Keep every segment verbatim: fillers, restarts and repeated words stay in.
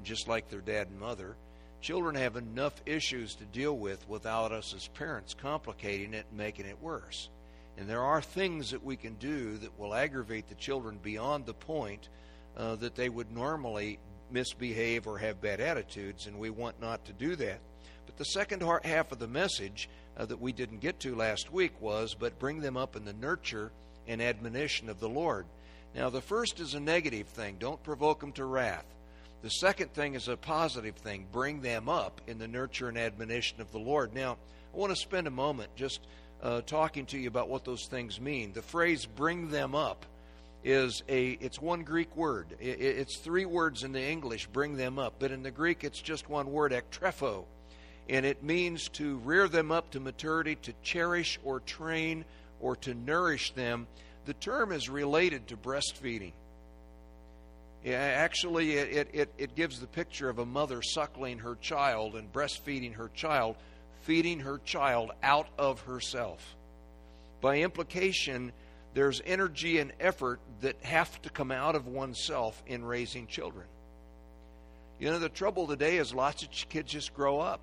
just like their dad and mother. Children have enough issues to deal with without us as parents complicating it and making it worse. And there are things that we can do that will aggravate the children beyond the point uh, that they would normally misbehave or have bad attitudes, and we want not to do that. But the second half of the message uh, that we didn't get to last week was, but bring them up in the nurture and admonition of the Lord. Now, the first is a negative thing. Don't provoke them to wrath. The second thing is a positive thing. Bring them up in the nurture and admonition of the Lord. Now, I want to spend a moment just uh, talking to you about what those things mean. The phrase bring them up is a, it's one Greek word. It, it's three words in the English, bring them up. But in the Greek, it's just one word, ektrepho. And it means to rear them up to maturity, to cherish or train or to nourish them. The term is related to breastfeeding. Yeah, actually, it, it, it gives the picture of a mother suckling her child and breastfeeding her child, feeding her child out of herself. By implication, there's energy and effort that have to come out of oneself in raising children. You know, the trouble today is lots of kids just grow up.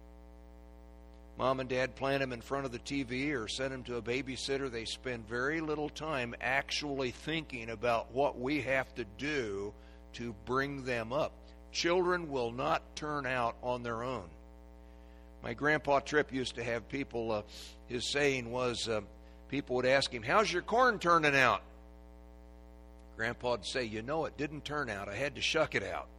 Mom and dad plant them in front of the T V or send them to a babysitter. They spend very little time actually thinking about what we have to do to bring them up. Children will not turn out on their own. My grandpa Tripp used to have people, uh, his saying was, uh, people would ask him, how's your corn turning out? Grandpa would say, you know, it didn't turn out. I had to shuck it out.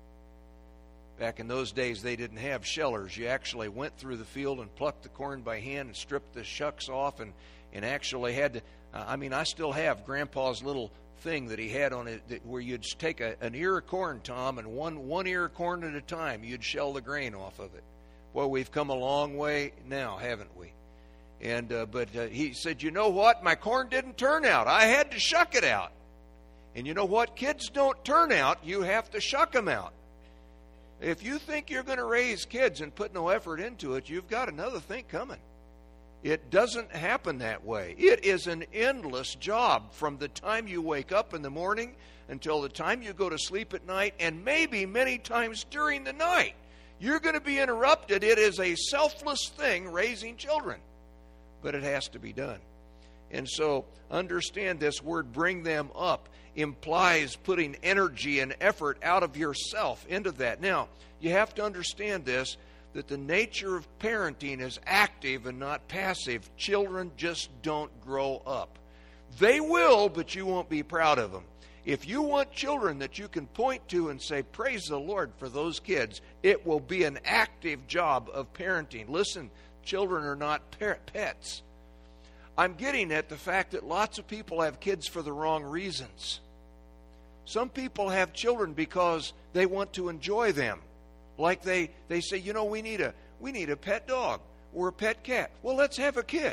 Back in those days, they didn't have shellers. You actually went through the field and plucked the corn by hand and stripped the shucks off and, and actually had to, uh, I mean, I still have Grandpa's little thing that he had on it that, where you'd take a, an ear of corn, Tom, and one, one ear of corn at a time, you'd shell the grain off of it. Well, we've come a long way now, haven't we? And uh, But uh, he said, you know what? My corn didn't turn out. I had to shuck it out. And you know what? Kids don't turn out. You have to shuck them out. If you think you're going to raise kids and put no effort into it, you've got another thing coming. It doesn't happen that way. It is an endless job from the time you wake up in the morning until the time you go to sleep at night, and maybe many times during the night. You're going to be interrupted. It is a selfless thing, raising children. But it has to be done. And so understand this word, bring them up, implies putting energy and effort out of yourself into that. Now, you have to understand this, that the nature of parenting is active and not passive. Children just don't grow up. They will, but you won't be proud of them. If you want children that you can point to and say, praise the Lord for those kids, it will be an active job of parenting. Listen, children are not pets. I'm getting at the fact that lots of people have kids for the wrong reasons. Some people have children because they want to enjoy them. Like they, they say, you know, we need a we need a pet dog or a pet cat. Well, let's have a kid.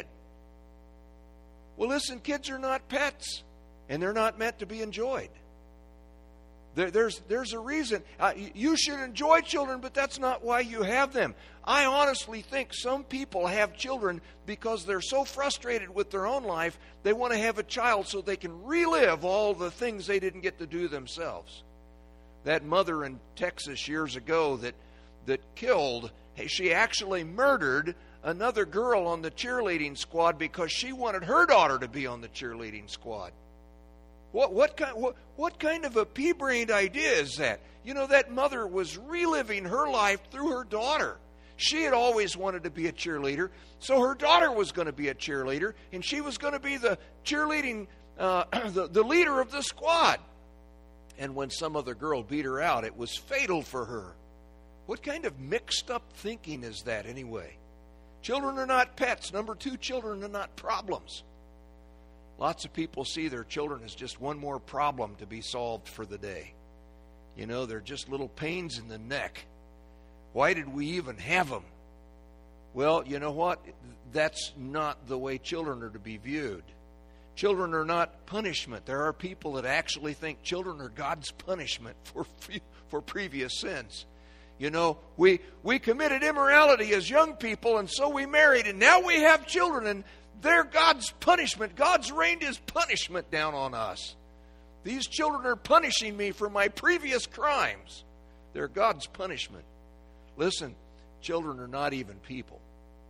Well, listen, kids are not pets, and they're not meant to be enjoyed. There, there's, there's a reason. Uh, you should enjoy children, but that's not why you have them. I honestly think some people have children because they're so frustrated with their own life, they want to have a child so they can relive all the things they didn't get to do themselves. That mother in Texas years ago that, that killed, she actually murdered another girl on the cheerleading squad because she wanted her daughter to be on the cheerleading squad. What what kind what, what kind of a pea-brained idea is that? You know, that mother was reliving her life through her daughter. She had always wanted to be a cheerleader, so her daughter was going to be a cheerleader, and she was going to be the cheerleading, uh, the, the leader of the squad. And when some other girl beat her out, it was fatal for her. What kind of mixed up thinking is that anyway? Children are not pets. Number two, children are not problems. Lots of people see their children as just one more problem to be solved for the day. You know, they're just little pains in the neck. Why did we even have them? Well, you know what? That's not the way children are to be viewed. Children are not punishment. There are people that actually think children are God's punishment for for previous sins. You know, we we committed immorality as young people, and so we married, and now we have children, and they're God's punishment. God's rained His punishment down on us. These children are punishing me for my previous crimes. They're God's punishment. Listen, children are not even people.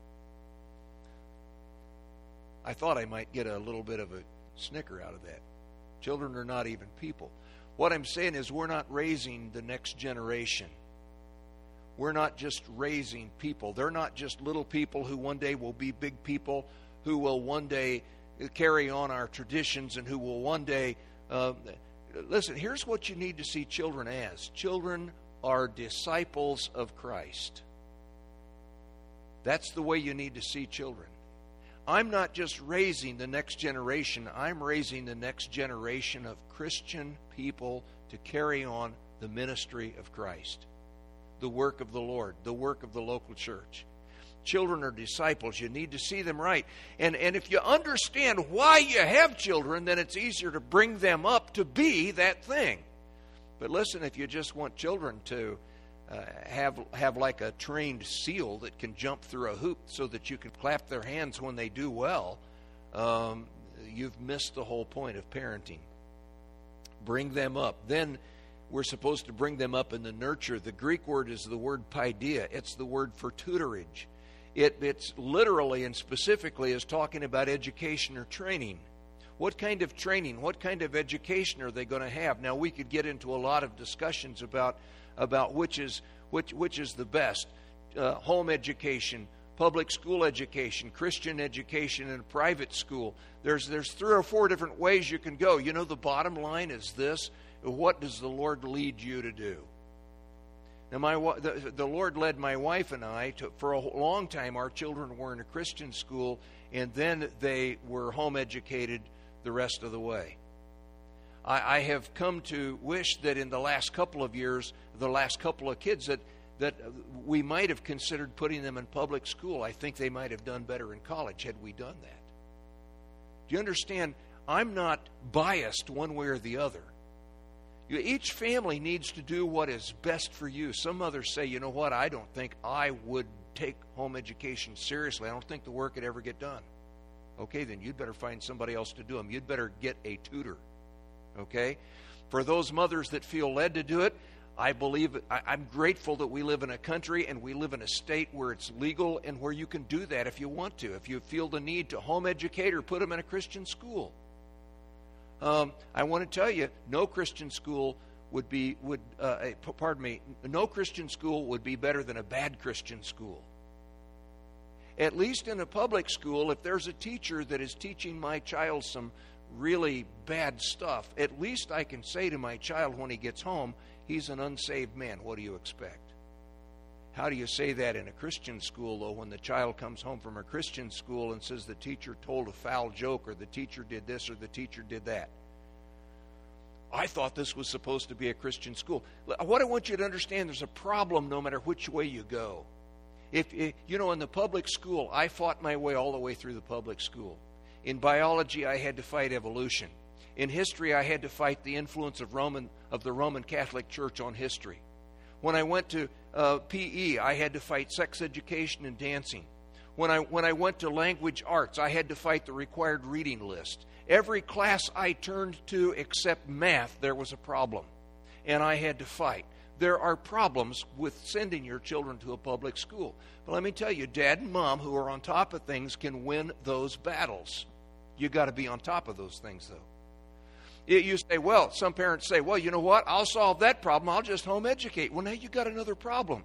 I thought I might get a little bit of a snicker out of that. Children are not even people. What I'm saying is we're not raising the next generation. We're not just raising people. They're not just little people who one day will be big people, who will one day carry on our traditions, and who will one day... Uh, listen, here's what you need to see children as. Children are disciples of Christ. That's the way you need to see children. I'm not just raising the next generation. I'm raising the next generation of Christian people to carry on the ministry of Christ, the work of the Lord, the work of the local church. Children are disciples. You need to see them right. And, and if you understand why you have children, then it's easier to bring them up to be that thing. But listen, if you just want children to uh, have have like a trained seal that can jump through a hoop so that you can clap their hands when they do well, um, you've missed the whole point of parenting. Bring them up. Then we're supposed to bring them up in the nurture. The Greek word is the word paideia. It's the word for tutorage. It, it's literally and specifically is talking about education or training. What kind of training, what kind of education are they going to have? Now, we could get into a lot of discussions about about which is which which is the best. Uh, home education, public school education, Christian education, and private school. There's there's three or four different ways you can go. You know, the bottom line is this: what does the Lord lead you to do? Now, my the, the Lord led my wife and I to, for a long time. Our children were in a Christian school, and then they were home educated the rest of the way. I, I have come to wish that in the last couple of years, the last couple of kids, that that we might have considered putting them in public school. I think they might have done better in college had we done that. Do you understand? I'm not biased one way or the other. Each family needs to do what is best for you. Some others say, you know what, I don't think I would take home education seriously. I don't think the work could ever get done. Okay, then you'd better find somebody else to do them. You'd better get a tutor. Okay? For those mothers that feel led to do it, I believe, I, I'm grateful that we live in a country and we live in a state where it's legal and where you can do that if you want to. If you feel the need to home educate or put them in a Christian school. Um, I want to tell you, no Christian school would be would uh, pardon me, no Christian school would be better than a bad Christian school. At least in a public school, if there's a teacher that is teaching my child some really bad stuff, at least I can say to my child when he gets home, he's an unsaved man. What do you expect? How do you say that in a Christian school, though, when the child comes home from a Christian school and says the teacher told a foul joke or the teacher did this or the teacher did that? I thought this was supposed to be a Christian school. What I want you to understand, there's a problem no matter which way you go. If you know, in the public school, I fought my way all the way through the public school. In biology, I had to fight evolution. In history, I had to fight the influence of Roman of the Roman Catholic Church on history. When I went to uh, P E, I had to fight sex education and dancing. When I when I went to language arts, I had to fight the required reading list. Every class I turned to except math, there was a problem, and I had to fight. There are problems with sending your children to a public school. But let me tell you, Dad and Mom, who are on top of things, can win those battles. You got to be on top of those things, though. You say, well, some parents say, well, you know what? I'll solve that problem. I'll just home educate. Well, now you got another problem.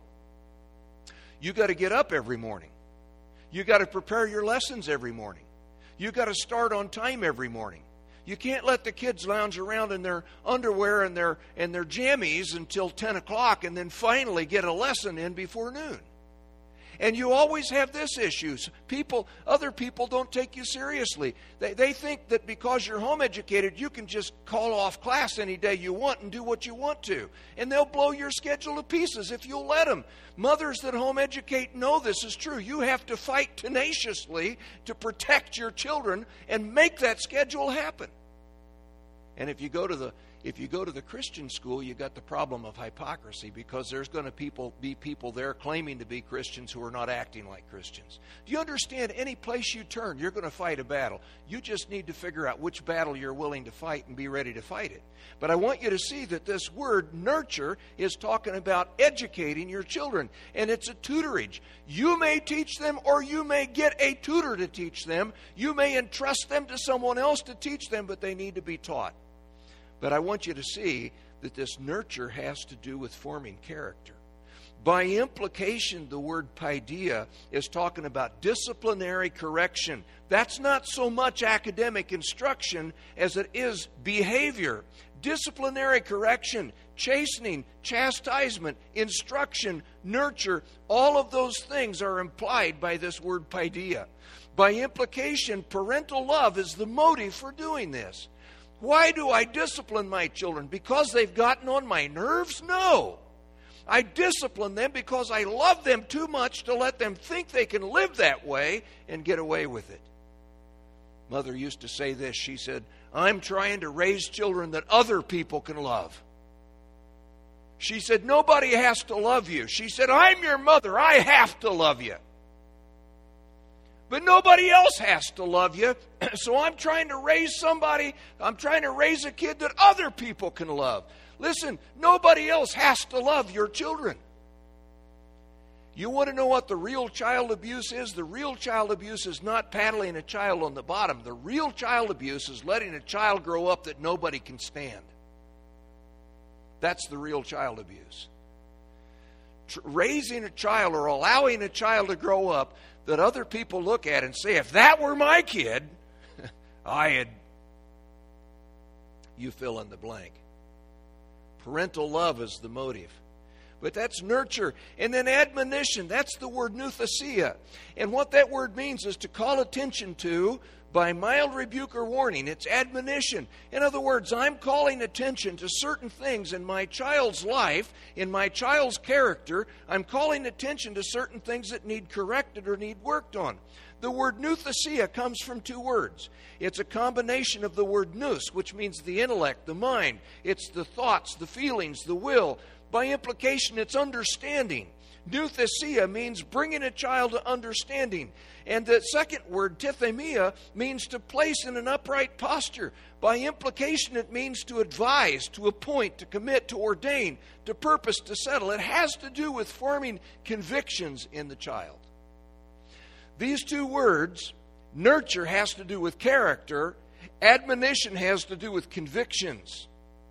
You got to get up every morning. You got to prepare your lessons every morning. You got to start on time every morning. You can't let the kids lounge around in their underwear and their and their jammies until ten o'clock and then finally get a lesson in before noon. And you always have this issue. People, other people don't take you seriously. They, they think that because you're home educated, you can just call off class any day you want and do what you want to. And they'll blow your schedule to pieces if you'll let them. Mothers that home educate know this is true. You have to fight tenaciously to protect your children and make that schedule happen. And if you go to the If you go to the Christian school, you got the problem of hypocrisy, because there's going to people be people there claiming to be Christians who are not acting like Christians. Do you understand? Any place you turn, you're going to fight a battle. You just need to figure out which battle you're willing to fight and be ready to fight it. But I want you to see that this word nurture is talking about educating your children, and it's a tutorage. You may teach them, or you may get a tutor to teach them. You may entrust them to someone else to teach them, but they need to be taught. But I want you to see that this nurture has to do with forming character. By implication, the word paideia is talking about disciplinary correction. That's not so much academic instruction as it is behavior. Disciplinary correction, chastening, chastisement, instruction, nurture, all of those things are implied by this word paideia. By implication, parental love is the motive for doing this. Why do I discipline my children? Because they've gotten on my nerves? No. I discipline them because I love them too much to let them think they can live that way and get away with it. Mother used to say this. She said, I'm trying to raise children that other people can love. She said, nobody has to love you. She said, I'm your mother. I have to love you. But nobody else has to love you. So I'm trying to raise somebody, I'm trying to raise a kid that other people can love. Listen, nobody else has to love your children. You want to know what the real child abuse is? The real child abuse is not paddling a child on the bottom. The real child abuse is letting a child grow up that nobody can stand. That's the real child abuse. Tr- raising a child or allowing a child to grow up that other people look at and say, if that were my kid, I had, you fill in the blank. Parental love is the motive. But that's nurture. And then admonition, that's the word nouthesia. And what that word means is to call attention to by mild rebuke or warning. It's admonition. In other words, I'm calling attention to certain things in my child's life, in my child's character. I'm calling attention to certain things that need corrected or need worked on. The word nouthesia comes from two words. It's a combination of the word nous, which means the intellect, the mind. It's the thoughts, the feelings, the will. By implication, it's understanding. Nouthesia means bringing a child to understanding. And the second word, tithemia, means to place in an upright posture. By implication, it means to advise, to appoint, to commit, to ordain, to purpose, to settle. It has to do with forming convictions in the child. These two words, nurture has to do with character, admonition has to do with convictions.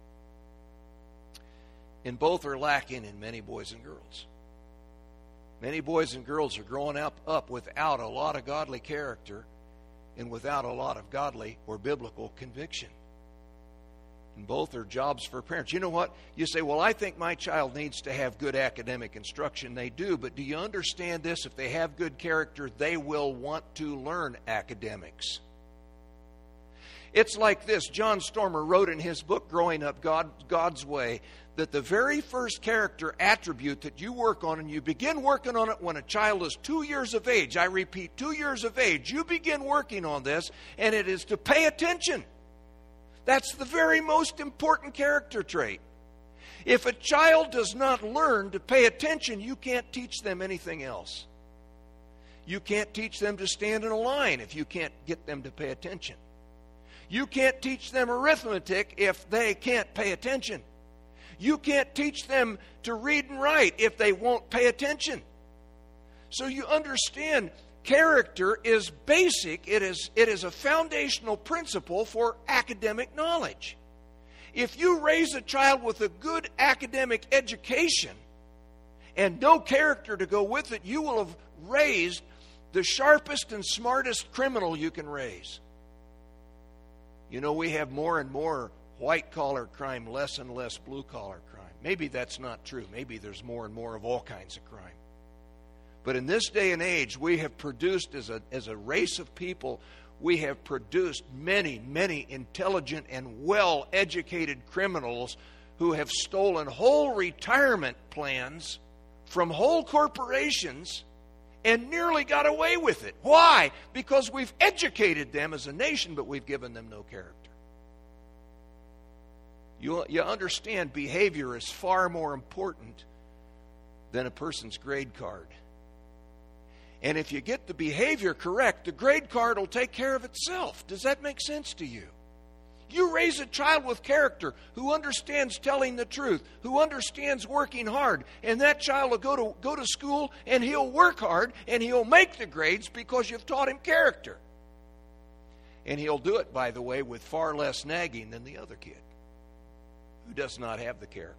And both are lacking in many boys and girls. Many boys and girls are growing up, up without a lot of godly character and without a lot of godly or biblical conviction. And both are jobs for parents. You know what? You say, well, I think my child needs to have good academic instruction. They do, but do you understand this? If they have good character, they will want to learn academics. It's like this. John Stormer wrote in his book, Growing Up God, God's Way, that the very first character attribute that you work on, and you begin working on it when a child is two years of age. I repeat, two years of age. You begin working on this, and it is to pay attention. That's the very most important character trait. If a child does not learn to pay attention, you can't teach them anything else. You can't teach them to stand in a line if you can't get them to pay attention. You can't teach them arithmetic if they can't pay attention. You can't teach them to read and write if they won't pay attention. So you understand, character is basic. It is, it is a foundational principle for academic knowledge. If you raise a child with a good academic education and no character to go with it, you will have raised the sharpest and smartest criminal you can raise. You know, we have more and more white-collar crime, less and less blue-collar crime. Maybe that's not true. Maybe there's more and more of all kinds of crime. But in this day and age, we have produced, as a, as a race of people, we have produced many, many intelligent and well-educated criminals who have stolen whole retirement plans from whole corporations and nearly got away with it. Why? Because we've educated them as a nation, but we've given them no character. You, you understand behavior is far more important than a person's grade card. And if you get the behavior correct, the grade card will take care of itself. Does that make sense to you? You raise a child with character who understands telling the truth, who understands working hard, and that child will go to go to school and he'll work hard and he'll make the grades because you've taught him character. And he'll do it, by the way, with far less nagging than the other kid who does not have the character.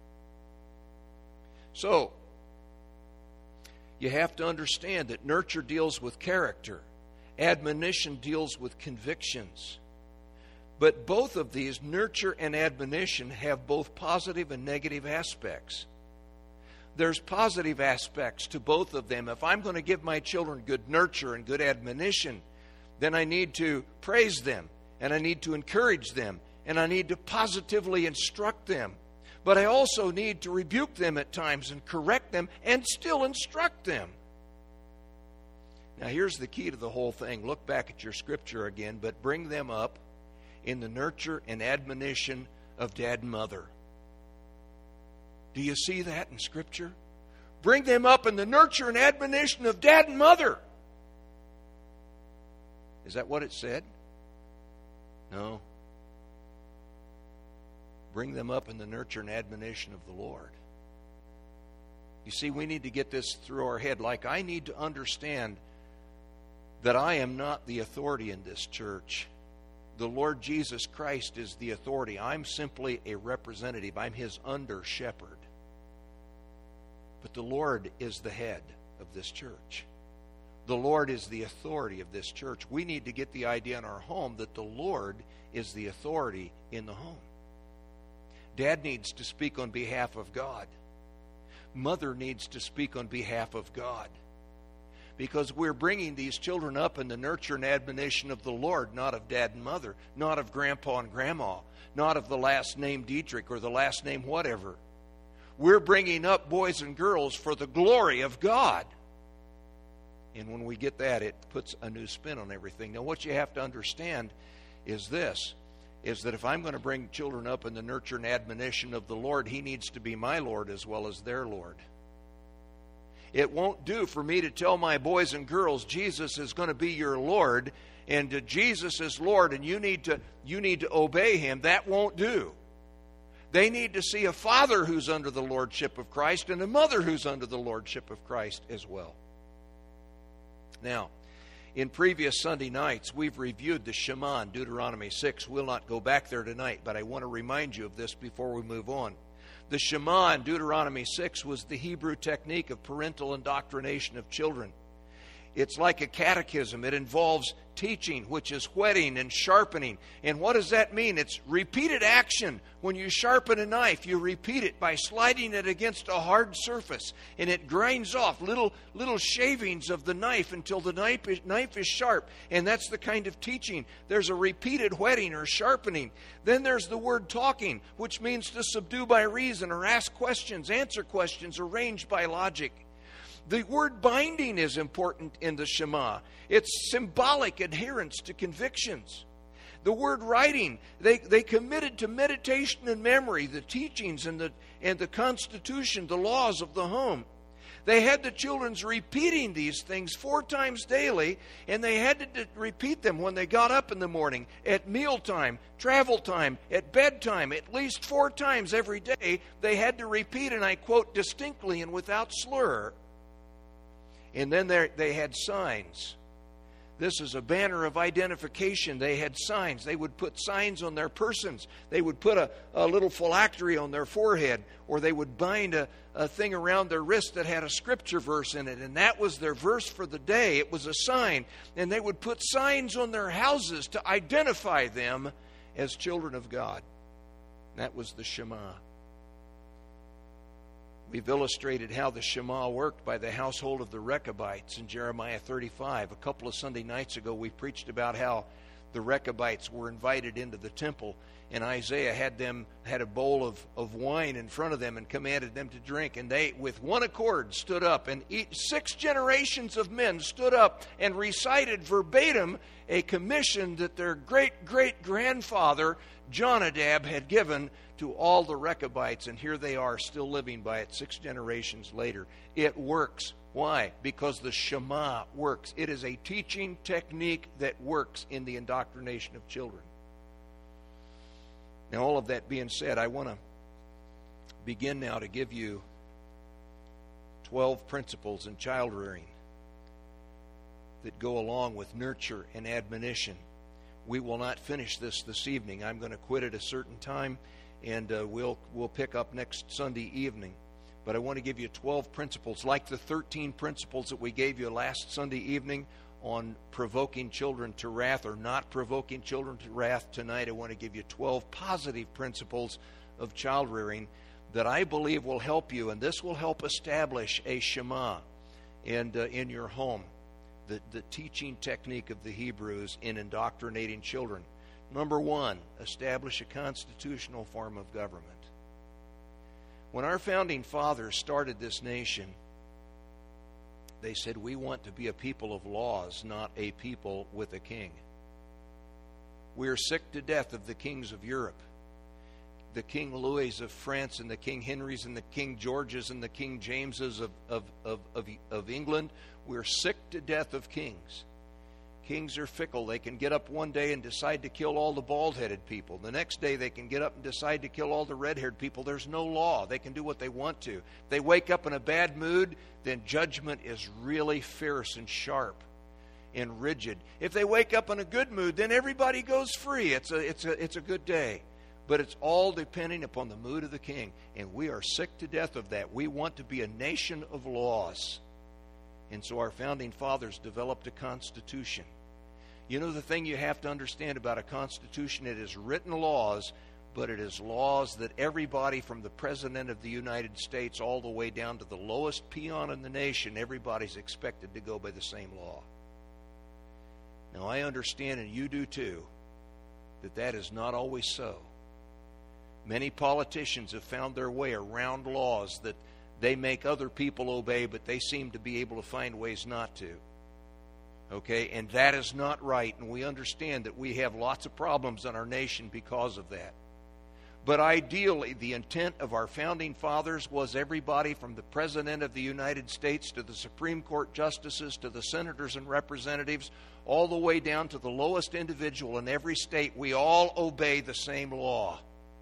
So, you have to understand that nurture deals with character. Admonition deals with convictions. But both of these, nurture and admonition, have both positive and negative aspects. There's positive aspects to both of them. If I'm going to give my children good nurture and good admonition, then I need to praise them, and I need to encourage them, and I need to positively instruct them. But I also need to rebuke them at times and correct them and still instruct them. Now here's the key to the whole thing. Look back at your scripture again, but bring them up in the nurture and admonition of dad and mother. Do you see that in scripture? Bring them up in the nurture and admonition of dad and mother. Is that what it said? No. Bring them up in the nurture and admonition of the Lord. You see, we need to get this through our head. Like, I need to understand that I am not the authority in this church. The Lord Jesus Christ is the authority. I'm simply a representative. I'm His under shepherd. But the Lord is the head of this church. The Lord is the authority of this church. We need to get the idea in our home that the Lord is the authority in the home. Dad needs to speak on behalf of God. Mother needs to speak on behalf of God. Because we're bringing these children up in the nurture and admonition of the Lord, not of dad and mother, not of grandpa and grandma, not of the last name Dietrich or the last name whatever. We're bringing up boys and girls for the glory of God. And when we get that, it puts a new spin on everything. Now, what you have to understand is this, is that if I'm going to bring children up in the nurture and admonition of the Lord, He needs to be my Lord as well as their Lord. It won't do for me to tell my boys and girls, Jesus is going to be your Lord, and Jesus is Lord, and you need to you need to obey Him. That won't do. They need to see a father who's under the lordship of Christ and a mother who's under the lordship of Christ as well. Now, in previous Sunday nights, we've reviewed the Shema in Deuteronomy six. We'll not go back there tonight, but I want to remind you of this before we move on. The Shema in Deuteronomy six was the Hebrew technique of parental indoctrination of children. It's like a catechism. It involves teaching, which is whetting and sharpening. And what does that mean? It's repeated action. When you sharpen a knife, you repeat it by sliding it against a hard surface. And it grinds off little little shavings of the knife until the knife is, knife is sharp. And that's the kind of teaching. There's a repeated whetting or sharpening. Then there's the word talking, which means to subdue by reason or ask questions, answer questions, arranged by logic. The word binding is important in the Shema. It's symbolic adherence to convictions. The word writing, they, they committed to meditation and memory, the teachings and the, and the constitution, the laws of the home. They had the children's repeating these things four times daily, and they had to repeat them when they got up in the morning, at mealtime, travel time, at bedtime, at least four times every day. They had to repeat, and I quote, distinctly and without slur. And then they had signs. This is a banner of identification. They had signs. They would put signs on their persons. They would put a, a little phylactery on their forehead, or they would bind a, a thing around their wrist that had a scripture verse in it, and that was their verse for the day. It was a sign. And they would put signs on their houses to identify them as children of God. That was the Shema. We've illustrated how the Shema worked by the household of the Rechabites in Jeremiah thirty-five. A couple of Sunday nights ago, we preached about how the Rechabites were invited into the temple, and Isaiah had them had a bowl of, of wine in front of them and commanded them to drink. And they, with one accord, stood up. And each, six generations of men stood up and recited verbatim a commission that their great-great-grandfather, Jonadab, had given to all the Rechabites. And here they are, still living by it six generations later. It works. Why? Because the Shema works. It is a teaching technique that works in the indoctrination of children. Now, all of that being said, I want to begin now to give you twelve principles in child rearing that go along with nurture and admonition. We will not finish this this evening. I'm going to quit at a certain time, and uh, we'll we'll pick up next Sunday evening. But I want to give you twelve principles, like the thirteen principles that we gave you last Sunday evening on provoking children to wrath or not provoking children to wrath. Tonight I want to give you twelve positive principles of child rearing that I believe will help you, and this will help establish a Shema and uh, in your home, the, the teaching technique of the Hebrews in indoctrinating children. Number one, establish a constitutional form of government. When our founding fathers started this nation, they said, we want to be a people of laws, not a people with a king. We are sick to death of the kings of Europe. The King Louis of France and the King Henrys and the King Georges and the King Jameses of, of, of, of, of England. We're sick to death of kings. Kings are fickle. They can get up one day and decide to kill all the bald-headed people. The next day they can get up and decide to kill all the red-haired people. There's no law. They can do what they want to. If they wake up in a bad mood, then judgment is really fierce and sharp and rigid. If they wake up in a good mood, then everybody goes free. It's a, it's a, it's a good day. But it's all depending upon the mood of the king. And we are sick to death of that. We want to be a nation of laws. And so our founding fathers developed a constitution. You know the thing you have to understand about a constitution, it is written laws, but it is laws that everybody from the President of the United States all the way down to the lowest peon in the nation, everybody's expected to go by the same law. Now I understand, and you do too, that that is not always so. Many politicians have found their way around laws that they make other people obey, but they seem to be able to find ways not to. Okay, and that is not right, and we understand that we have lots of problems in our nation because of that. But ideally, the intent of our founding fathers was everybody from the President of the United States to the Supreme Court justices to the senators and representatives, all the way down to the lowest individual in every state, we all obey the same law.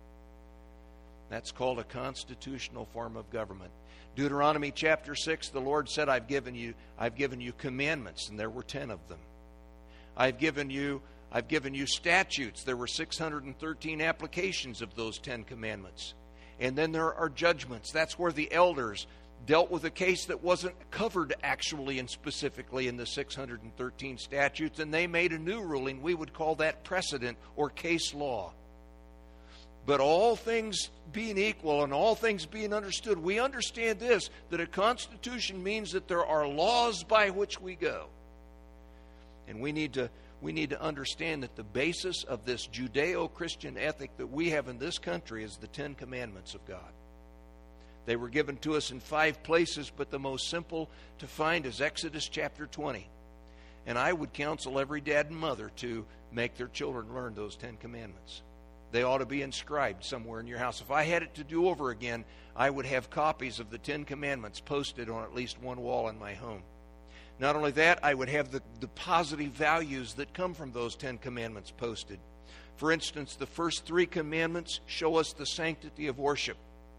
That's called a constitutional form of government. Deuteronomy chapter six, the Lord said, I've given you, I've given you commandments, and there were ten of them. I've given you, I've given you statutes. There were six hundred thirteen applications of those ten commandments. And then there are judgments. That's where the elders dealt with a case that wasn't covered actually and specifically in the six hundred thirteen statutes, and they made a new ruling. We would call that precedent or case law. But all things being equal and all things being understood, we understand this, that a constitution means that there are laws by which we go. And we need to we need to understand that the basis of this Judeo-Christian ethic that we have in this country is the Ten Commandments of God. They were given to us in five places, but the most simple to find is Exodus chapter twenty. And I would counsel every dad and mother to make their children learn those Ten Commandments. They ought to be inscribed somewhere in your house. If I had it to do over again, I would have copies of the Ten Commandments posted on at least one wall in my home. Not only that, I would have the, the positive values that come from those Ten Commandments posted. For instance, the first three commandments show us the sanctity of worship.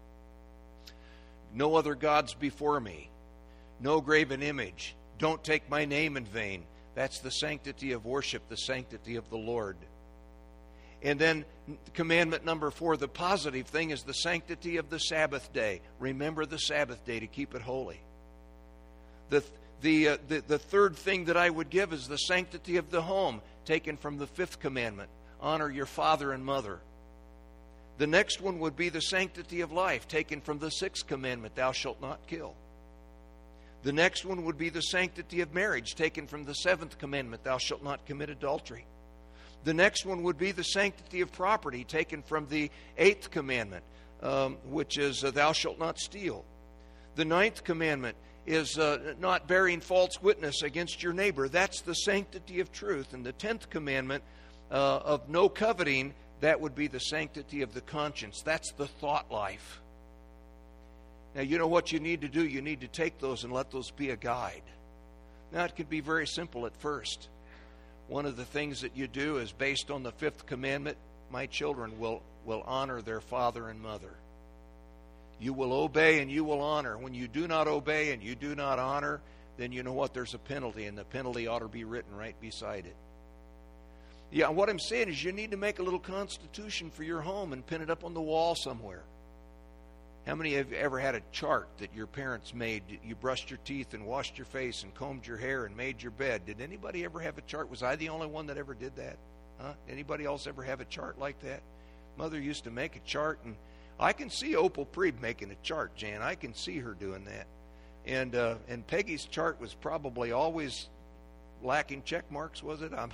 No other gods before me. No graven image. Don't take my name in vain. That's the sanctity of worship, the sanctity of the Lord. And then commandment number four, the positive thing, is the sanctity of the Sabbath day. Remember the Sabbath day to keep it holy. The, the, uh, the, the third thing that I would give is the sanctity of the home, taken from the fifth commandment. Honor your father and mother. The next one would be the sanctity of life, taken from the sixth commandment, thou shalt not kill. The next one would be the sanctity of marriage, taken from the seventh commandment, thou shalt not commit adultery. The next one would be the sanctity of property, taken from the eighth commandment, um, which is uh, thou shalt not steal. The ninth commandment is uh, not bearing false witness against your neighbor. That's the sanctity of truth. And the tenth commandment uh, of no coveting, that would be the sanctity of the conscience. That's the thought life. Now, you know what you need to do? You need to take those and let those be a guide. Now, it can be very simple at first. One of the things that you do is based on the fifth commandment, my children will, will honor their father and mother. You will obey and you will honor. When you do not obey and you do not honor, then you know what? There's a penalty, and the penalty ought to be written right beside it. Yeah, what I'm saying is you need to make a little constitution for your home and pin it up on the wall somewhere. How many have ever had a chart that your parents made? You brushed your teeth and washed your face and combed your hair and made your bed. Did anybody ever have a chart? Was I the only one that ever did that? Huh? Anybody else ever have a chart like that? Mother used to make a chart, and I can see Opal Preeb making a chart, Jan. I can see her doing that. And uh, and Peggy's chart was probably always lacking check marks, was it? I'm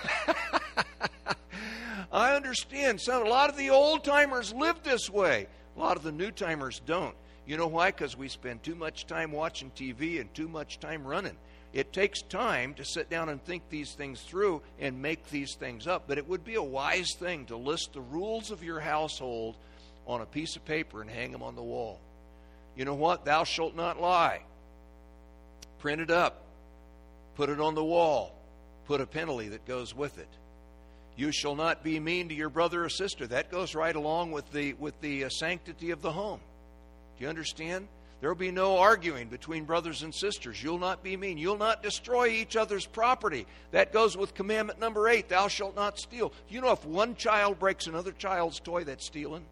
I understand. Some, a lot of the old-timers lived this way. A lot of the new-timers don't. You know why? Because we spend too much time watching T V and too much time running. It takes time to sit down and think these things through and make these things up. But it would be a wise thing to list the rules of your household on a piece of paper and hang them on the wall. You know what? Thou shalt not lie. Print it up. Put it on the wall. Put a penalty that goes with it. You shall not be mean to your brother or sister. That goes right along with the with the uh, sanctity of the home. Do you understand? There will be no arguing between brothers and sisters. You'll not be mean. You'll not destroy each other's property. That goes with commandment number eight, thou shalt not steal. You know, if one child breaks another child's toy, that's stealing.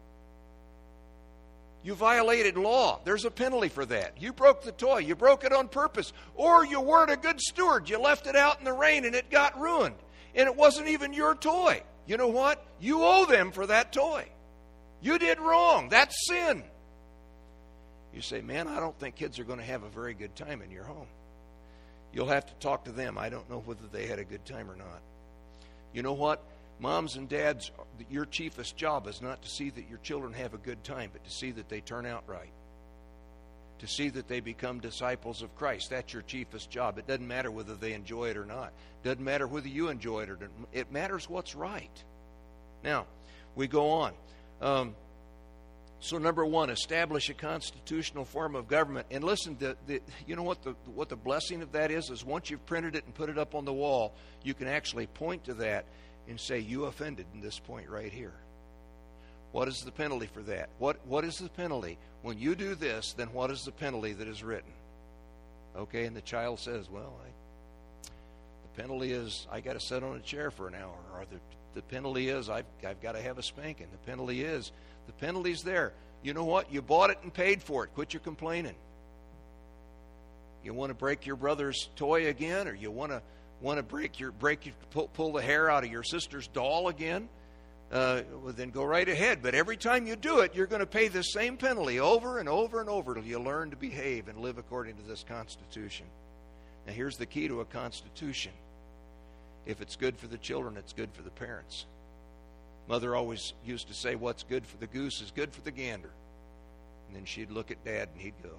You violated law. There's a penalty for that. You broke the toy. You broke it on purpose. Or you weren't a good steward. You left it out in the rain and it got ruined. And it wasn't even your toy. You know what? You owe them for that toy. You did wrong. That's sin. You say, man, I don't think kids are going to have a very good time in your home. You'll have to talk to them. I don't know whether they had a good time or not. You know what? Moms and dads, your chiefest job is not to see that your children have a good time, but to see that they turn out right. To see that they become disciples of Christ. That's your chiefest job. It doesn't matter whether they enjoy it or not. It doesn't matter whether you enjoy it or not. It matters what's right. Now, we go on. Um, so number one, establish a constitutional form of government. And listen, the, the, you know what the, what the blessing of that is? Is once you've printed it and put it up on the wall, you can actually point to that and say, you offended in this point right here. What is the penalty for that? What What is the penalty? When you do this, then what is the penalty that is written? Okay, and the child says, well, I, the penalty is I got to sit on a chair for an hour. Or the, the penalty is I've, I've got to have a spanking. The penalty is, the penalty's there. You know what? You bought it and paid for it. Quit your complaining. You want to break your brother's toy again? Or you want to want to break your, break your, pull, pull the hair out of your sister's doll again? Uh, well, then go right ahead. But every time you do it, you're going to pay the same penalty over and over and over till you learn to behave and live according to this Constitution. Now, here's the key to a Constitution. If it's good for the children, it's good for the parents. Mother always used to say, what's good for the goose is good for the gander. And then she'd look at Dad and he'd go,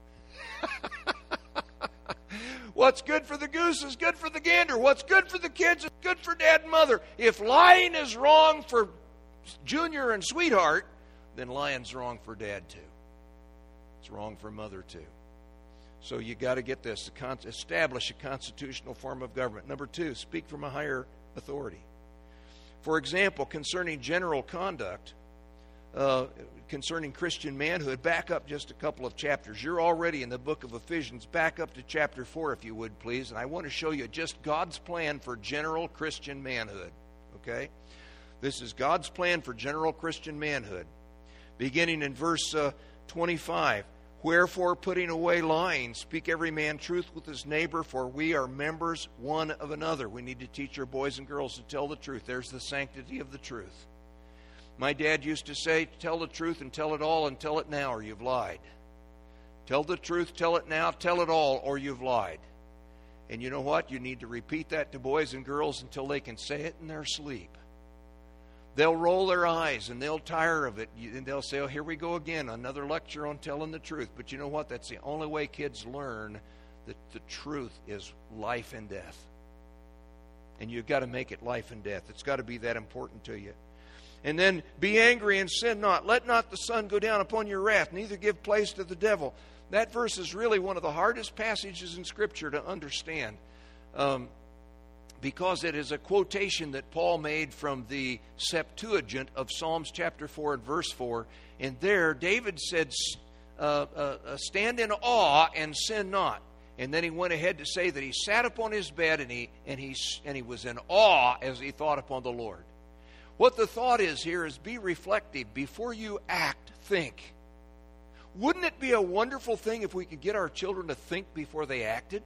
what's good for the goose is good for the gander. What's good for the kids is good for Dad and Mother. If lying is wrong for Junior and Sweetheart, then lying's wrong for Dad too. It's wrong for Mother too. So you got to get this. Establish a constitutional form of government. Number two, speak from a higher authority. For example, concerning general conduct, uh, concerning Christian manhood, back up just a couple of chapters. You're already in the book of Ephesians. Back up to chapter four, if you would, please. And I want to show you just God's plan for general Christian manhood. Okay? This is God's plan for general Christian manhood. Beginning in verse uh, twenty-five. Wherefore, putting away lying, speak every man truth with his neighbor, for we are members one of another. We need to teach our boys and girls to tell the truth. There's the sanctity of the truth. My dad used to say, tell the truth and tell it all and tell it now or you've lied. Tell the truth, tell it now, tell it all or you've lied. And you know what? You need to repeat that to boys and girls until they can say it in their sleep. They'll roll their eyes and they'll tire of it. And they'll say, oh, here we go again, another lecture on telling the truth. But you know what? That's the only way kids learn that the truth is life and death. And you've got to make it life and death. It's got to be that important to you. And then, be angry and sin not. Let not the sun go down upon your wrath, neither give place to the devil. That verse is really one of the hardest passages in Scripture to understand. Um, because it is a quotation that Paul made from the Septuagint of Psalms chapter four and verse four. And there, David said, uh, uh, stand in awe and sin not. And then he went ahead to say that he sat upon his bed and he, and he, and he was in awe as he thought upon the Lord. What the thought is here is be reflective. Before you act, think. Wouldn't it be a wonderful thing if we could get our children to think before they acted?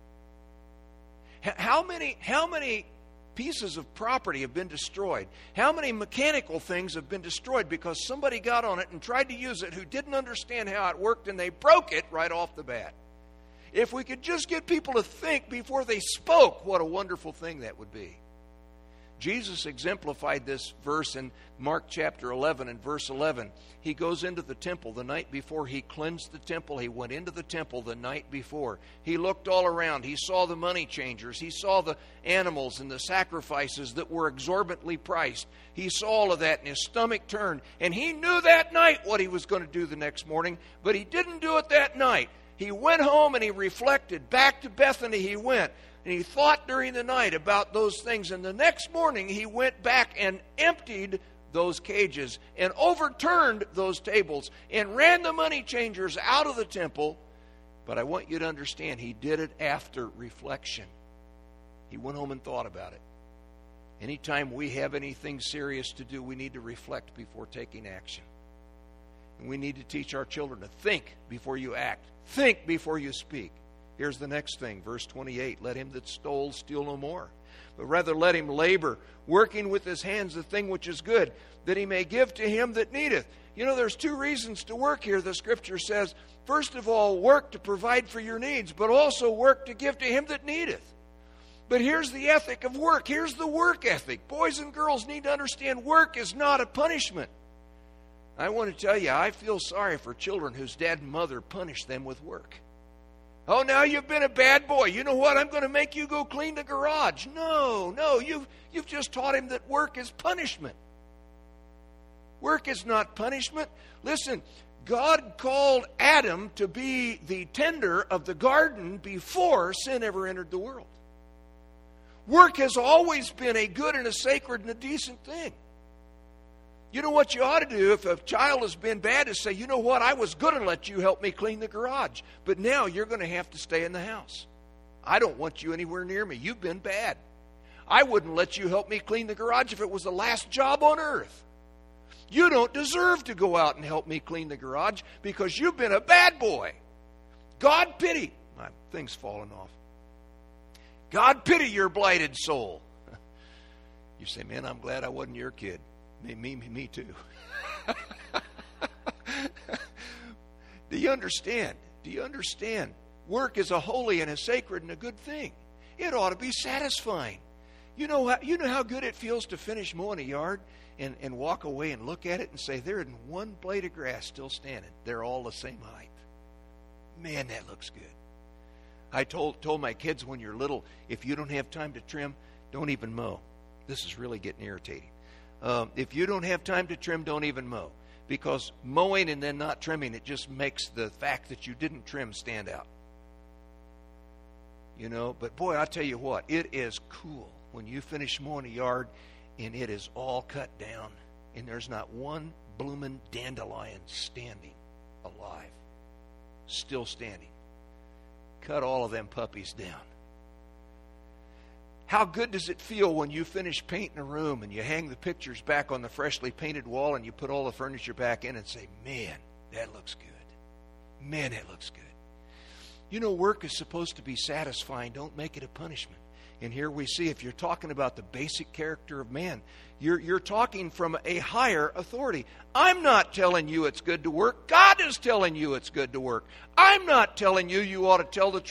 How many, how many pieces of property have been destroyed? How many mechanical things have been destroyed because somebody got on it and tried to use it who didn't understand how it worked and they broke it right off the bat? If we could just get people to think before they spoke, what a wonderful thing that would be. Jesus exemplified this verse in Mark chapter eleven and verse eleven. He goes into the temple the night before he cleansed the temple. He went into the temple the night before. He looked all around. He saw the money changers. He saw the animals and the sacrifices that were exorbitantly priced. He saw all of that and his stomach turned. And he knew that night what he was going to do the next morning, but he didn't do it that night. He went home and he reflected. Back to Bethany he went. And he thought during the night about those things. And the next morning he went back and emptied those cages and overturned those tables and ran the money changers out of the temple. But I want you to understand, he did it after reflection. He went home and thought about it. Anytime we have anything serious to do, we need to reflect before taking action. And we need to teach our children to think before you act. Think before you speak. Here's the next thing, verse twenty-eight. Let him that stole steal no more, but rather let him labor, working with his hands the thing which is good, that he may give to him that needeth. You know, there's two reasons to work here, the Scripture says. First of all, work to provide for your needs, but also work to give to him that needeth. But here's the ethic of work. Here's the work ethic. Boys and girls need to understand work is not a punishment. I want to tell you, I feel sorry for children whose dad and mother punish them with work. Oh, now you've been a bad boy. You know what? I'm going to make you go clean the garage. No, no, you've, you've just taught him that work is punishment. Work is not punishment. Listen, God called Adam to be the tender of the garden before sin ever entered the world. Work has always been a good and a sacred and a decent thing. You know what you ought to do if a child has been bad is say, you know what, I was going to let you help me clean the garage, but now you're going to have to stay in the house. I don't want you anywhere near me. You've been bad. I wouldn't let you help me clean the garage if it was the last job on earth. You don't deserve to go out and help me clean the garage because you've been a bad boy. God pity. My thing's falling off. God pity your blighted soul. You say, man, I'm glad I wasn't your kid. Me, me, me too. Do you understand? Do you understand? Work is a holy and a sacred and a good thing. It ought to be satisfying. You know how, you know how good it feels to finish mowing a yard and, and walk away and look at it and say, there isn't one blade of grass still standing. They're all the same height. Man, that looks good. I told told my kids when you're little, if you don't have time to trim, don't even mow. This is really getting irritating. Um, if you don't have time to trim, don't even mow. Because mowing and then not trimming, it just makes the fact that you didn't trim stand out. You know, but boy, I'll tell you what, it is cool when you finish mowing a yard and it is all cut down and there's not one blooming dandelion standing alive. Still standing. Cut all of them puppies down. How good does it feel when you finish painting a room and you hang the pictures back on the freshly painted wall and you put all the furniture back in and say, man, that looks good. Man, that looks good. You know, work is supposed to be satisfying. Don't make it a punishment. And here we see, if you're talking about the basic character of man, you're, you're talking from a higher authority. I'm not telling you it's good to work. God is telling you it's good to work. I'm not telling you you ought to tell the truth.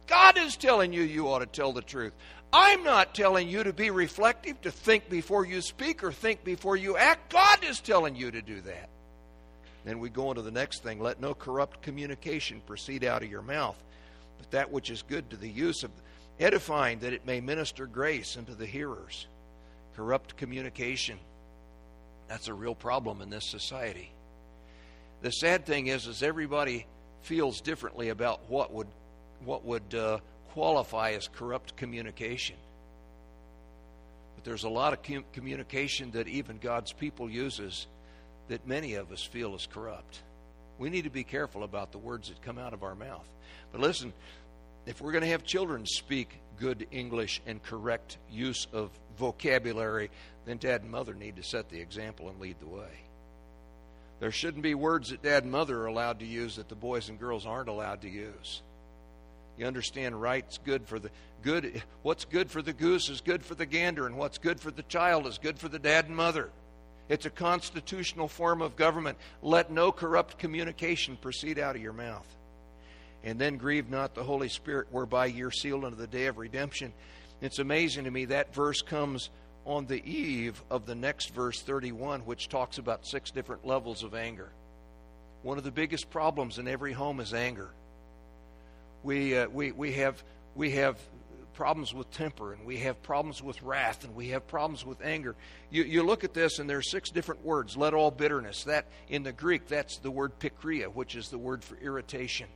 God is telling you you ought to tell the truth. I'm not telling you to be reflective, to think before you speak or think before you act. God is telling you to do that. Then we go on to the next thing. Let no corrupt communication proceed out of your mouth, but that which is good to the use of edifying, that it may minister grace unto the hearers. Corrupt communication. That's a real problem in this society. The sad thing is, is everybody feels differently about what would what would uh, qualify as corrupt communication. But there's a lot of com- communication that even God's people uses that many of us feel is corrupt. We need to be careful about the words that come out of our mouth. But listen, if we're going to have children speak good English and correct use of vocabulary, then Dad and Mother need to set the example and lead the way. There shouldn't be words that Dad and Mother are allowed to use that the boys and girls aren't allowed to use. You understand, right's good for the good. What's good for the goose is good for the gander, and what's good for the child is good for the dad and mother. It's a constitutional form of government. Let no corrupt communication proceed out of your mouth. And then grieve not the Holy Spirit, whereby you're sealed unto the day of redemption. It's amazing to me that verse comes on the eve of the next verse, thirty-one, which talks about six different levels of anger. One of the biggest problems in every home is anger. We uh, we we have we have problems with temper, and we have problems with wrath, and we have problems with anger. You you look at this, and there's six different words. Let all bitterness. That in the Greek, that's the word pikria, which is the word for irritation.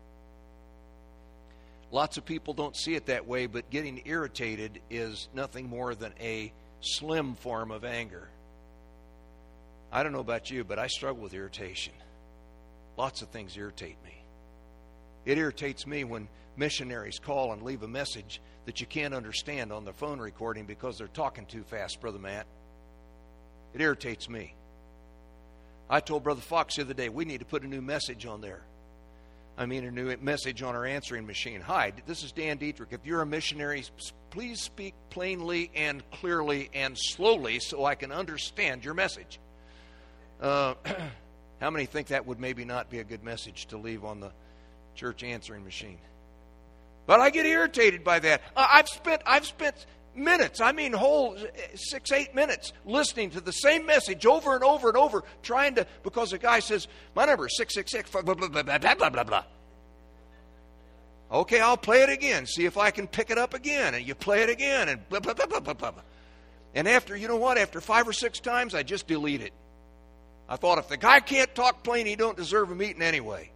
Lots of people don't see it that way, but getting irritated is nothing more than a slim form of anger. I don't know about you, but I struggle with irritation. Lots of things irritate me. It irritates me when missionaries call and leave a message that you can't understand on the phone recording because they're talking too fast, Brother Matt. It irritates me. I told Brother Fox the other day, we need to put a new message on there. I mean, a new message on our answering machine. Hi, this is Dan Dietrich. If you're a missionary, please speak plainly and clearly and slowly so I can understand your message. Uh, how many think that would maybe not be a good message to leave on the church answering machine? But I get irritated by that. Uh, I've spent I've spent minutes, I mean whole six, eight minutes listening to the same message over and over and over, trying to, because the guy says, my number is six six six, blah, blah, blah, blah, blah, blah, blah, blah. Okay, I'll play it again, see if I can pick it up again. And you play it again, and blah, blah, blah, blah, blah, blah. And after, you know what, after five or six times, I just delete it. I thought, if the guy can't talk plain, he don't deserve a meeting anyway.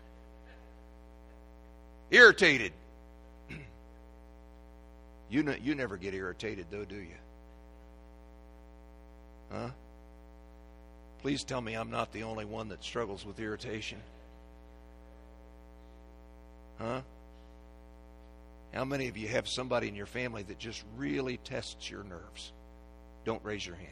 Irritated. You ne- you never get irritated, though, do you? Huh? Please tell me I'm not the only one that struggles with irritation. Huh? How many of you have somebody in your family that just really tests your nerves? Don't raise your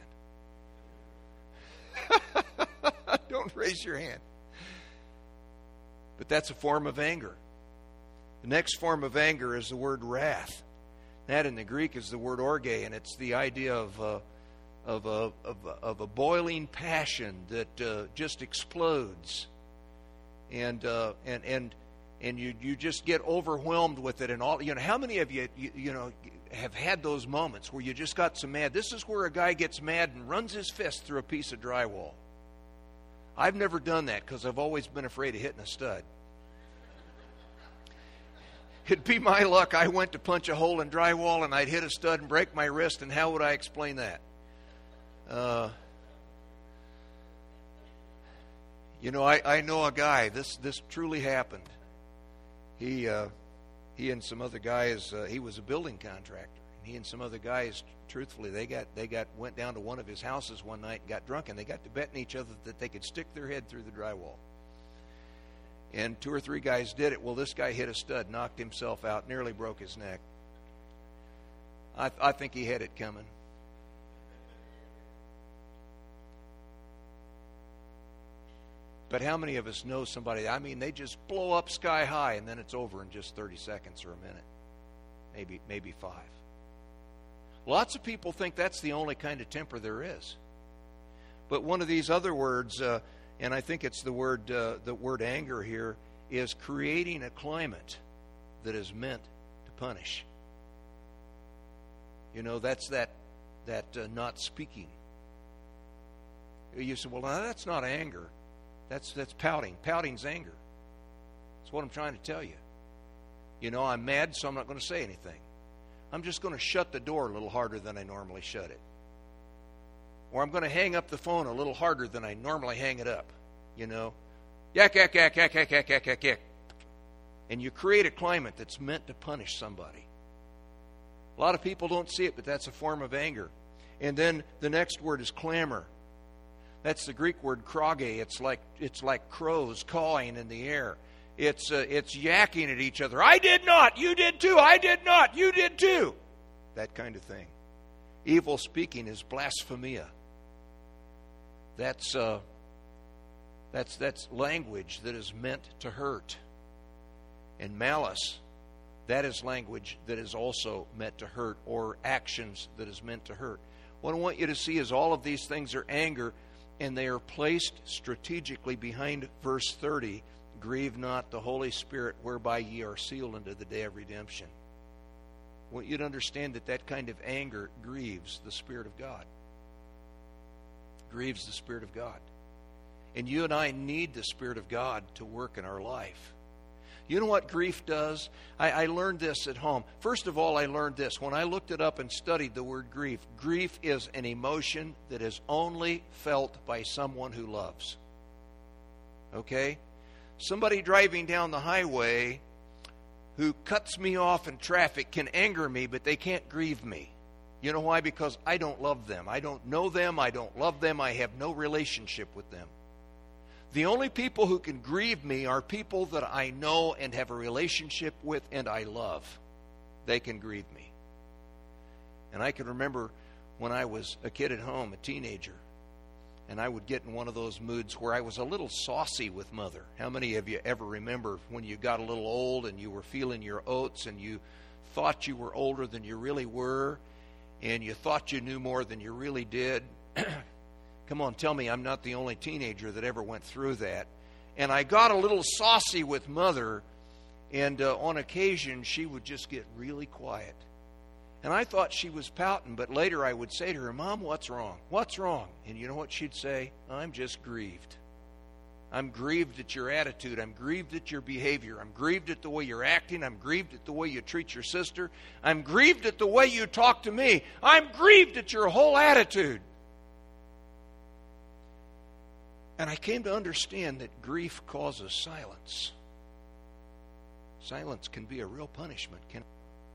hand. Don't raise your hand. But that's a form of anger. The next form of anger is the word wrath. That in the Greek is the word orge, and it's the idea of a, of a, of a, of a boiling passion that uh, just explodes, and uh, and and and you you just get overwhelmed with it. And all, you know, how many of you, you you know have had those moments where you just got so mad? This is where a guy gets mad and runs his fist through a piece of drywall. I've never done that because I've always been afraid of hitting a stud. It'd be my luck I went to punch a hole in drywall and I'd hit a stud and break my wrist, and how would I explain that? Uh, you know, I, I know a guy, this this truly happened. He uh, he and some other guys, uh, he was a building contractor, and he and some other guys, truthfully, they got they got went down to one of his houses one night and got drunk, and they got to betting each other that they could stick their head through the drywall. And two or three guys did it. Well, this guy hit a stud, knocked himself out, nearly broke his neck. I, I think he had it coming. But how many of us know somebody, I mean, they just blow up sky high, and then it's over in just thirty seconds or a minute. Maybe, maybe five. Lots of people think that's the only kind of temper there is. But one of these other words... Uh, And I think it's the word, uh, the word anger here, is creating a climate that is meant to punish. You know, that's that that uh, not speaking. You say, well, now that's not anger. That's that's pouting. Pouting's anger. That's what I'm trying to tell you. You know, I'm mad, so I'm not going to say anything. I'm just going to shut the door a little harder than I normally shut it. Or I'm going to hang up the phone a little harder than I normally hang it up. You know, yak, yak, yak, yak, yak, yak, yak, yak, yak. And you create a climate that's meant to punish somebody. A lot of people don't see it, but that's a form of anger. And then the next word is clamor. That's the Greek word kroge. It's like it's like crows cawing in the air. It's uh, it's yakking at each other. I did not. You did too. I did not. You did too. That kind of thing. Evil speaking is blasphemia. That's uh, that's that's language that is meant to hurt. And malice, that is language that is also meant to hurt, or actions that is meant to hurt. What I want you to see is all of these things are anger, and they are placed strategically behind verse thirty. Grieve not the Holy Spirit, whereby ye are sealed unto the day of redemption. I want you to understand that that kind of anger grieves the Spirit of God. Grieves the Spirit of God. And you and I need the Spirit of God to work in our life. You know what grief does? I, I learned this at home. First of all, I learned this. When I looked it up and studied the word grief, grief is an emotion that is only felt by someone who loves. Okay? Somebody driving down the highway who cuts me off in traffic can anger me, but they can't grieve me. You know why? Because I don't love them. I don't know them. I don't love them. I have no relationship with them. The only people who can grieve me are people that I know and have a relationship with and I love. They can grieve me. And I can remember when I was a kid at home, a teenager, and I would get in one of those moods where I was a little saucy with Mother. How many of you ever remember when you got a little old and you were feeling your oats and you thought you were older than you really were and you thought you knew more than you really did? Come on, tell me I'm not the only teenager that ever went through that. And I got a little saucy with Mother, and uh, on occasion she would just get really quiet. And I thought she was pouting, but later I would say to her, Mom, what's wrong? What's wrong? And you know what she'd say? I'm just grieved. I'm grieved at your attitude. I'm grieved at your behavior. I'm grieved at the way you're acting. I'm grieved at the way you treat your sister. I'm grieved at the way you talk to me. I'm grieved at your whole attitude. And I came to understand that grief causes silence. Silence can be a real punishment, can it?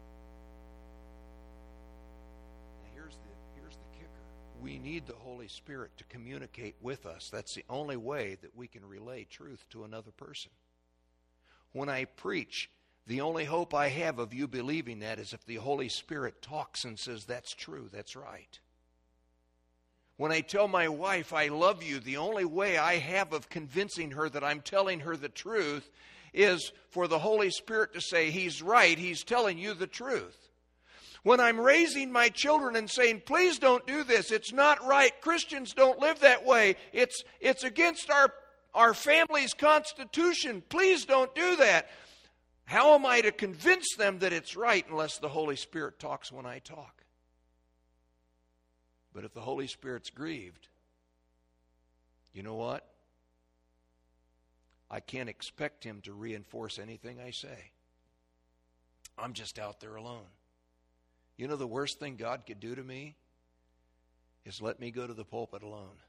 We need the Holy Spirit to communicate with us. That's the only way that we can relay truth to another person. When I preach, the only hope I have of you believing that is if the Holy Spirit talks and says, that's true, that's right. When I tell my wife I love you, the only way I have of convincing her that I'm telling her the truth is for the Holy Spirit to say, he's right, he's telling you the truth. When I'm raising my children and saying, please don't do this, it's not right, Christians don't live that way, it's it's against our, our family's constitution, please don't do that. How am I to convince them that it's right unless the Holy Spirit talks when I talk? But if the Holy Spirit's grieved, you know what? I can't expect him to reinforce anything I say. I'm just out there alone. You know, the worst thing God could do to me is let me go to the pulpit alone.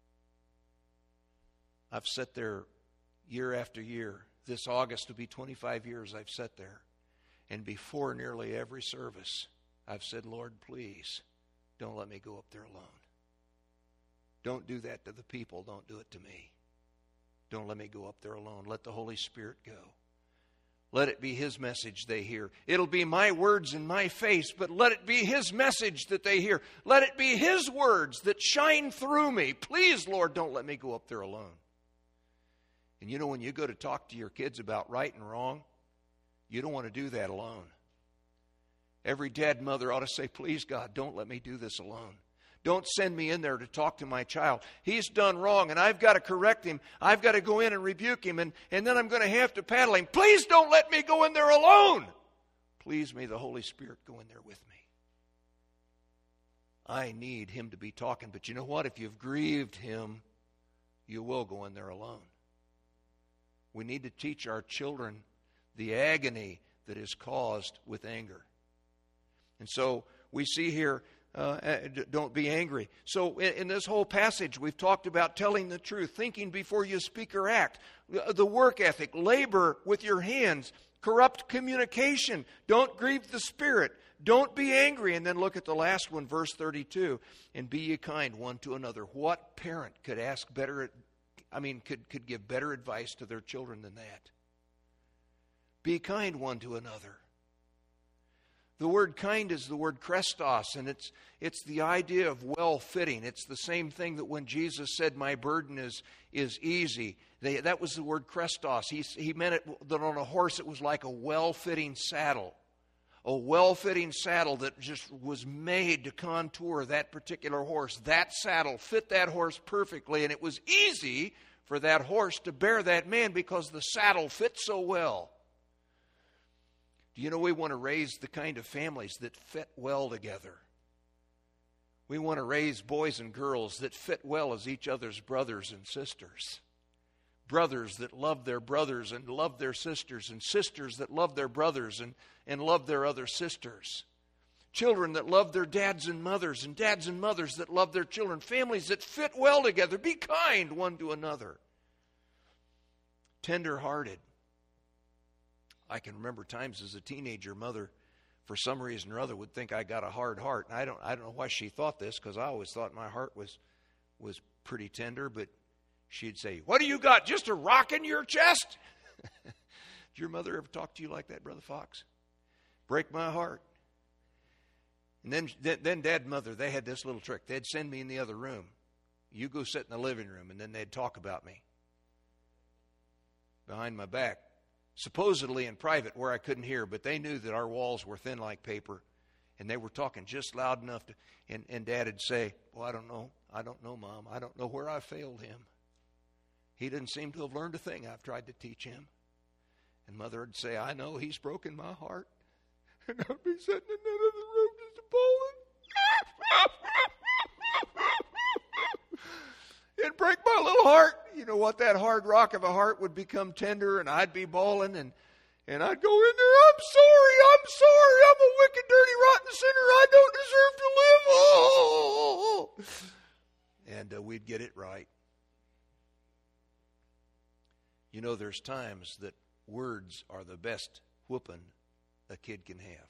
I've sat there year after year. This August will be twenty-five years I've sat there. And before nearly every service, I've said, Lord, please, don't let me go up there alone. Don't do that to the people. Don't do it to me. Don't let me go up there alone. Let the Holy Spirit go. Let it be his message they hear. It'll be my words in my face, but let it be his message that they hear. Let it be his words that shine through me. Please, Lord, don't let me go up there alone. And you know, when you go to talk to your kids about right and wrong, you don't want to do that alone. Every dad and mother ought to say, please, God, don't let me do this alone. Don't send me in there to talk to my child. He's done wrong, and I've got to correct him. I've got to go in and rebuke him, and, and then I'm going to have to paddle him. Please don't let me go in there alone. Please, may the Holy Spirit go in there with me. I need him to be talking. But you know what? If you've grieved him, you will go in there alone. We need to teach our children the agony that is caused with anger. And so we see here, uh, don't be angry. So in, in this whole passage, we've talked about telling the truth, thinking before you speak or act, the work ethic, labor with your hands, corrupt communication, don't grieve the Spirit, don't be angry. And then look at the last one, verse thirty-two, and be ye kind one to another. What parent could ask better, I mean, could, could give better advice to their children than that? Be kind one to another. The word kind is the word Christos, and it's it's the idea of well-fitting. It's the same thing that when Jesus said, my burden is, is easy. They, that was the word Christos. He, he meant it that on a horse it was like a well-fitting saddle. A well-fitting saddle that just was made to contour that particular horse. That saddle fit that horse perfectly, and it was easy for that horse to bear that man because the saddle fit so well. Do you know we want to raise the kind of families that fit well together? We want to raise boys and girls that fit well as each other's brothers and sisters. Brothers that love their brothers and love their sisters, and sisters that love their brothers and, and love their other sisters. Children that love their dads and mothers, and dads and mothers that love their children. Families that fit well together. Be kind one to another. Tender-hearted. I can remember times as a teenager, mother, for some reason or other, would think I got a hard heart. And I don't, I don't know why she thought this, because I always thought my heart was, was pretty tender. But she'd say, "What do you got? Just a rock in your chest?" Did your mother ever talk to you like that, Brother Fox? Break my heart. And then, then, then Dad and Mother, they had this little trick. They'd send me in the other room. You go sit in the living room, and then they'd talk about me behind my back. Supposedly in private where I couldn't hear, but they knew that our walls were thin like paper, and they were talking just loud enough to, and, and Dad would say, "Well, I don't know. I don't know, Mom. I don't know where I failed him. He didn't seem to have learned a thing I've tried to teach him." And Mother would say, "I know, he's broken my heart." And I'd be sitting in that other room just bawling. It'd break my little heart. You know what? That hard rock of a heart would become tender, and I'd be bawling, and, and I'd go in there, "I'm sorry, I'm sorry, I'm a wicked, dirty, rotten sinner. I don't deserve to live." Oh. And uh, we'd get it right. You know, there's times that words are the best whooping a kid can have.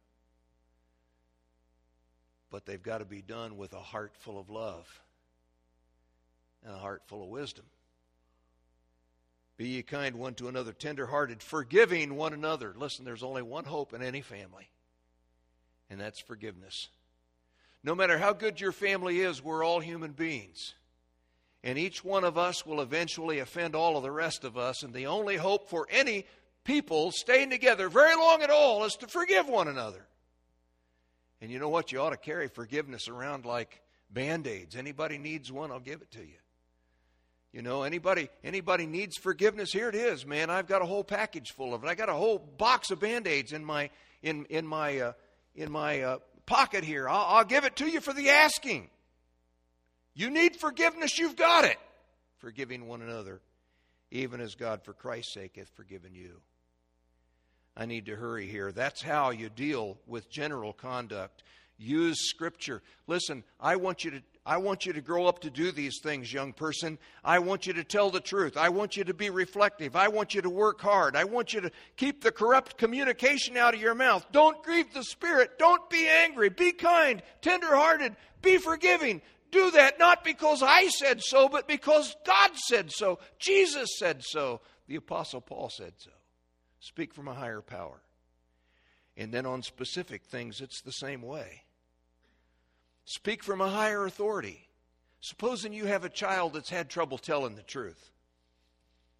But they've got to be done with a heart full of love and a heart full of wisdom. Be ye kind one to another, tender-hearted, forgiving one another. Listen, there's only one hope in any family, and that's forgiveness. No matter how good your family is, we're all human beings. And each one of us will eventually offend all of the rest of us, and the only hope for any people staying together very long at all is to forgive one another. And you know what? You ought to carry forgiveness around like Band-Aids. Anybody needs one, I'll give it to you. You know, anybody anybody needs forgiveness, here it is, man. I've got a whole package full of it. I got a whole box of Band-Aids in my in in my uh, in my uh, pocket here. I'll, I'll give it to you for the asking. You need forgiveness, you've got it. Forgiving one another, even as God for Christ's sake hath forgiven you. I need to hurry here. That's how you deal with general conduct. Use Scripture. Listen, I want you to I want you to grow up to do these things, young person. I want you to tell the truth. I want you to be reflective. I want you to work hard. I want you to keep the corrupt communication out of your mouth. Don't grieve the Spirit. Don't be angry. Be kind, tender-hearted. Be forgiving. Do that not because I said so, but because God said so. Jesus said so. The Apostle Paul said so. Speak from a higher power. And then on specific things, it's the same way. Speak from a higher authority. Supposing you have a child that's had trouble telling the truth.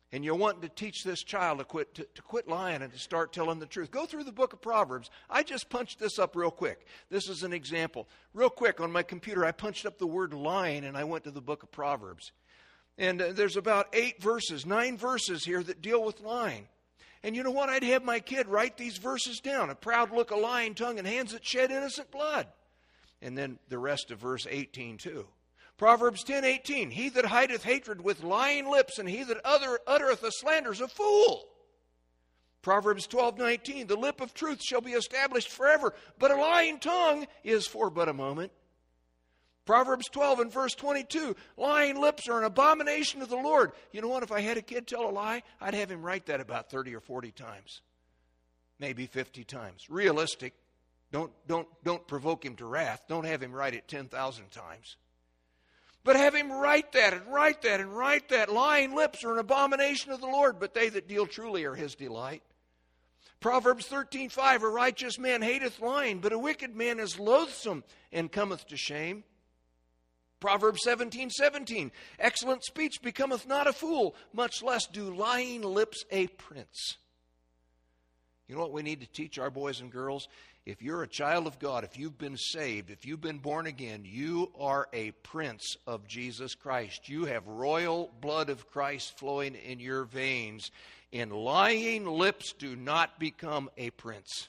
and you're wanting to teach this child to quit to, to quit lying and to start telling the truth, go through the book of Proverbs. I just punched this up real quick. This is an example. Real quick on my computer, I punched up the word lying, and I went to the book of Proverbs. And uh, there's about eight verses, nine verses here that deal with lying. And you know what? I'd have my kid write these verses down. A proud look, a lying tongue, and hands that shed innocent blood. And then the rest of verse eighteen too. Proverbs ten eighteen, he that hideth hatred with lying lips, and he that utter, uttereth a slander is a fool. Proverbs twelve nineteen, the lip of truth shall be established forever, but a lying tongue is for but a moment. Proverbs twelve and verse twenty-two, lying lips are an abomination to the Lord. You know what? If I had a kid tell a lie, I'd have him write that about thirty or forty times. Maybe fifty times. Realistic. Don't, don't, don't provoke him to wrath. Don't have him write it ten thousand times. But have him write that and write that and write that. Lying lips are an abomination of the Lord, but they that deal truly are his delight. Proverbs thirteen five, a righteous man hateth lying, but a wicked man is loathsome and cometh to shame. Proverbs seventeen seventeen, excellent speech becometh not a fool, much less do lying lips a prince. You know what we need to teach our boys and girls? If you're a child of God, if you've been saved, if you've been born again, you are a prince of Jesus Christ. You have royal blood of Christ flowing in your veins. And lying lips do not become a prince.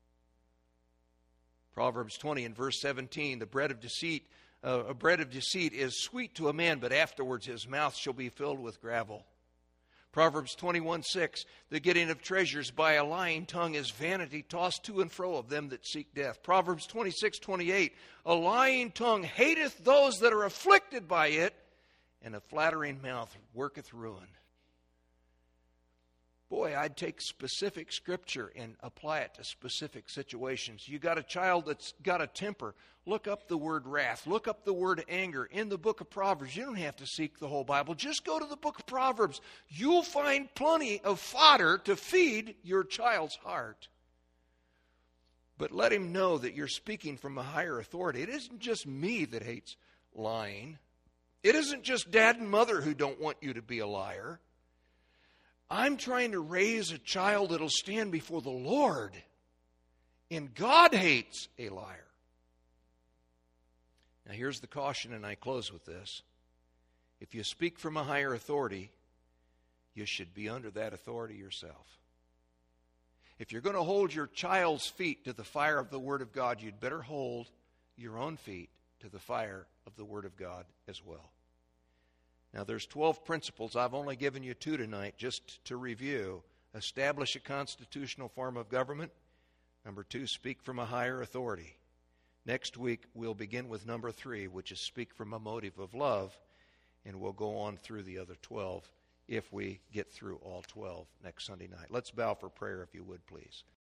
Proverbs twenty and verse seventeen, the bread of deceit, uh, a bread of deceit is sweet to a man, but afterwards his mouth shall be filled with gravel. Proverbs twenty-one six, the getting of treasures by a lying tongue is vanity, tossed to and fro of them that seek death. Proverbs twenty-six twenty-eight, a lying tongue hateth those that are afflicted by it, and a flattering mouth worketh ruin. Boy, I'd take specific scripture and apply it to specific situations. You got a child that's got a temper. Look up the word wrath. Look up the word anger in the book of Proverbs. You don't have to seek the whole Bible. Just go to the book of Proverbs. You'll find plenty of fodder to feed your child's heart. But let him know that you're speaking from a higher authority. It isn't just me that hates lying. It isn't just dad and mother who don't want you to be a liar. I'm trying to raise a child that'll stand before the Lord. And God hates a liar. Now here's the caution, and I close with this. If you speak from a higher authority, you should be under that authority yourself. If you're going to hold your child's feet to the fire of the Word of God, you'd better hold your own feet to the fire of the Word of God as well. Now, there's twelve principles. I've only given you two tonight just to review. Establish a constitutional form of government. Number two, speak from a higher authority. Next week, we'll begin with number three, which is speak from a motive of love, and we'll go on through the other twelve if we get through all twelve next Sunday night. Let's bow for prayer, if you would, please.